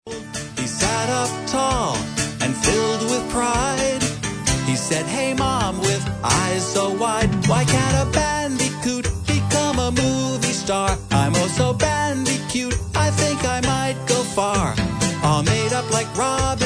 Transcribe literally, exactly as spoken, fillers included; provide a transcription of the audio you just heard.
He sat up tall and filled with pride. He said, "Hey Mom," with eyes so wide, "why can't a bandicoot become a movie star? I'm oh so bandy cute, I think I might go far. All made up like Robin